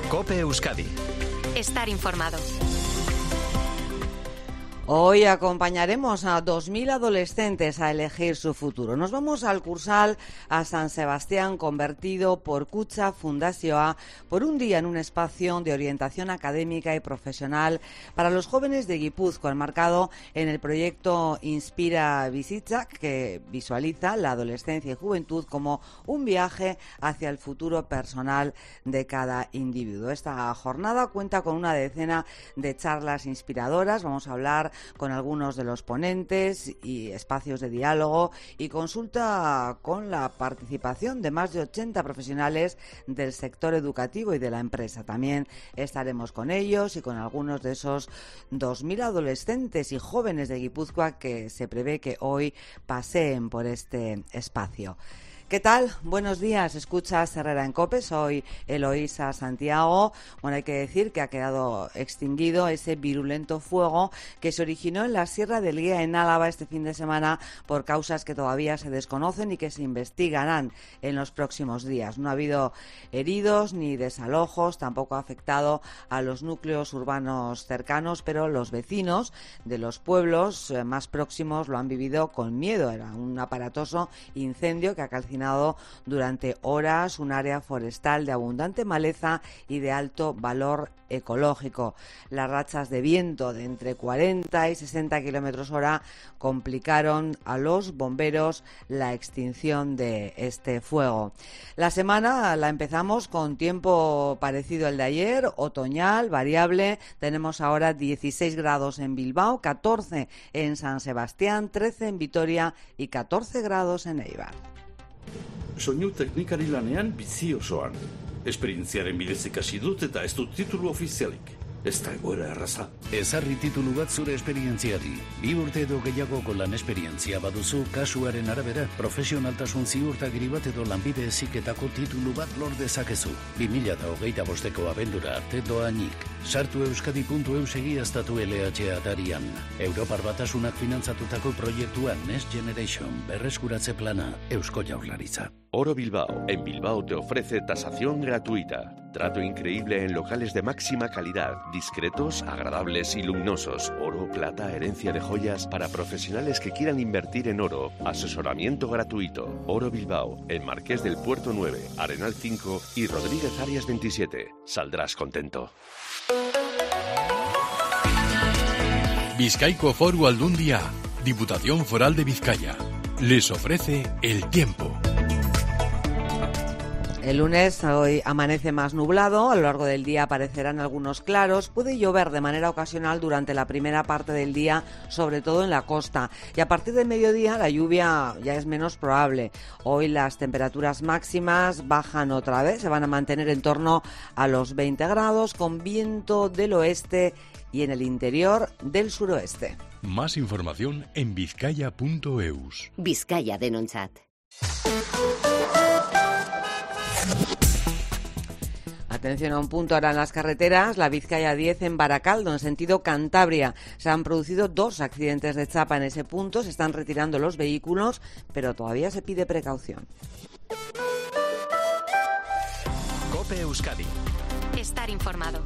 COPE Euskadi. Estar informado. Hoy acompañaremos a 2.000 adolescentes a elegir su futuro. Nos vamos al Cursal a San Sebastián, convertido por Kutxa Fundazioa por un día en un espacio de orientación académica y profesional para los jóvenes de Guipúzcoa, enmarcado en el proyecto Inspira Bizitza, que visualiza la adolescencia y juventud como un viaje hacia el futuro personal de cada individuo. Esta jornada cuenta con una decena de charlas inspiradoras. Vamos a hablar con algunos de los ponentes y espacios de diálogo y consulta con la participación de más de 80 profesionales del sector educativo y de la empresa. También estaremos con ellos y con algunos de esos 2.000 adolescentes y jóvenes de Guipúzcoa que se prevé que hoy paseen por este espacio. ¿Qué tal? Buenos días. Escuchas Herrera en COPE. Soy Eloísa Santiago. Bueno, hay que decir que ha quedado extinguido ese virulento fuego que se originó en la Sierra del Guía, en Álava, este fin de semana por causas que todavía se desconocen y que se investigarán en los próximos días. No ha habido heridos ni desalojos, tampoco ha afectado a los núcleos urbanos cercanos, pero los vecinos de los pueblos más próximos lo han vivido con miedo. Era un aparatoso incendio que ha calcinado durante horas un área forestal de abundante maleza y de alto valor ecológico. Las rachas de viento de entre 40 y 60 kilómetros hora complicaron a los bomberos la extinción de este fuego. La semana la empezamos con tiempo parecido al de ayer, otoñal, variable. Tenemos ahora 16 grados en Bilbao, 14 en San Sebastián, 13 en Vitoria y 14 grados en Eibar. Soinu teknikari lanean bizi osoan. Esperientziaren bidez ikasi dut eta ez dut titulu ofizialik. Ez da egoera erraza. Ezarri titulu bat zure esperientziari. 2 urte edo gehiagoko lan esperientzia baduzu, kasuaren arabera, profesionaltasun ziurtagiri bat edo lanbide heziketako titulu bat lor dezakezu. 2025 abendura arte doainik. Sartu euskadi.eus egiaztatu LH atarian. Europar Batasunak finantzatutako proiektuan Next Generation berreskuratze plana Eusko Jaurlaritza. Oro Bilbao. En Bilbao te ofrece tasación gratuita. Trato increíble en locales de máxima calidad, discretos, agradables y luminosos. Oro, plata, herencia de joyas para profesionales que quieran invertir en oro. Asesoramiento gratuito. Oro Bilbao, en Marqués del Puerto 9, Arenal 5 y Rodríguez Arias 27. Saldrás contento. Bizkaiko Foru Aldundia, Diputación Foral de Vizcaya, les ofrece el tiempo. El lunes hoy amanece más nublado, a lo largo del día aparecerán algunos claros, puede llover de manera ocasional durante la primera parte del día, sobre todo en la costa, y a partir del mediodía la lluvia ya es menos probable. Hoy las temperaturas máximas bajan otra vez, se van a mantener en torno a los 20 grados, con viento del oeste y en el interior del suroeste. Más información en bizkaia.eus. Vizcaya denontzat. Atención a un punto ahora en las carreteras, la Vizcaya 10 en Baracaldo, en sentido Cantabria. Se han producido 2 accidentes de chapa en ese punto, se están retirando los vehículos, pero todavía se pide precaución. COPE Euskadi. Estar informado.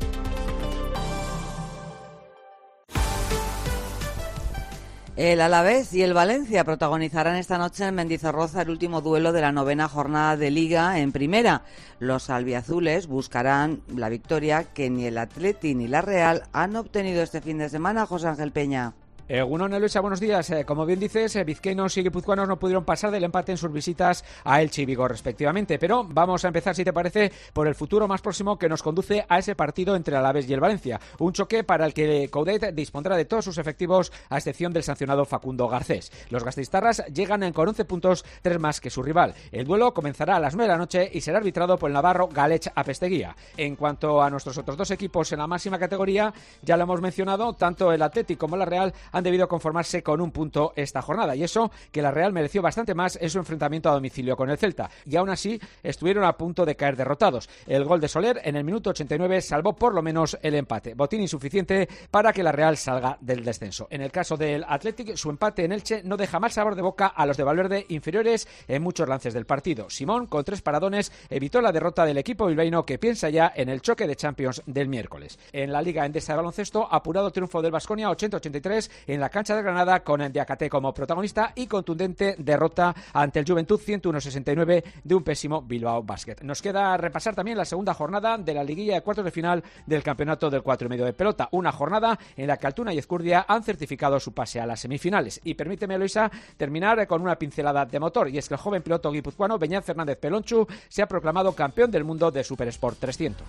El Alavés y el Valencia protagonizarán esta noche en Mendizorroza el último duelo de la 9ª jornada de Liga en Primera. Los albiazules buscarán la victoria que ni el Atleti ni la Real han obtenido este fin de semana. José Ángel Peña. Egunon, Luisa, buenos días. Como bien dices, vizcaínos y guipuzcoanos no pudieron pasar del empate en sus visitas a Elche y Vigo, respectivamente. Pero vamos a empezar, si te parece, por el futuro más próximo que nos conduce a ese partido entre el Alavés y el Valencia. Un choque para el que Coudet dispondrá de todos sus efectivos, a excepción del sancionado Facundo Garcés. Los gasteiztarras llegan con 11 puntos, 3 más que su rival. El duelo comenzará a las 9 de la noche y será arbitrado por el navarro Galech Apesteguía. En cuanto a nuestros otros 2 equipos en la máxima categoría, ya lo hemos mencionado, tanto el Atleti como la Real han debido conformarse con un punto esta jornada, y eso que la Real mereció bastante más en su enfrentamiento a domicilio con el Celta, y aún así estuvieron a punto de caer derrotados. El gol de Soler en el minuto 89 salvó por lo menos el empate, botín insuficiente para que la Real salga del descenso. En el caso del Athletic, su empate en Elche no deja mal sabor de boca a los de Valverde, inferiores en muchos lances del partido. Simón, con 3 paradones, evitó la derrota del equipo bilbaíno, que piensa ya en el choque de Champions del miércoles. En la Liga Endesa de baloncesto, apurado triunfo del Baskonia 80-83 en la cancha de Granada, con el Diakate como protagonista, y contundente derrota ante el Juventud 101-69 de un pésimo Bilbao Basket. Nos queda repasar también la segunda jornada de la liguilla de cuartos de final del campeonato del 4,5 de pelota, una jornada en la que Altuna y Ezcurdia han certificado su pase a las semifinales. Y permíteme, Eloisa, terminar con una pincelada de motor, y es que el joven piloto guipuzcoano Beñat Fernández Pelonchu se ha proclamado campeón del mundo de Super Sport 300.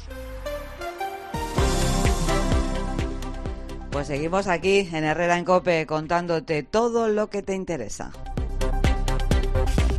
Pues seguimos aquí en Herrera en COPE contándote todo lo que te interesa.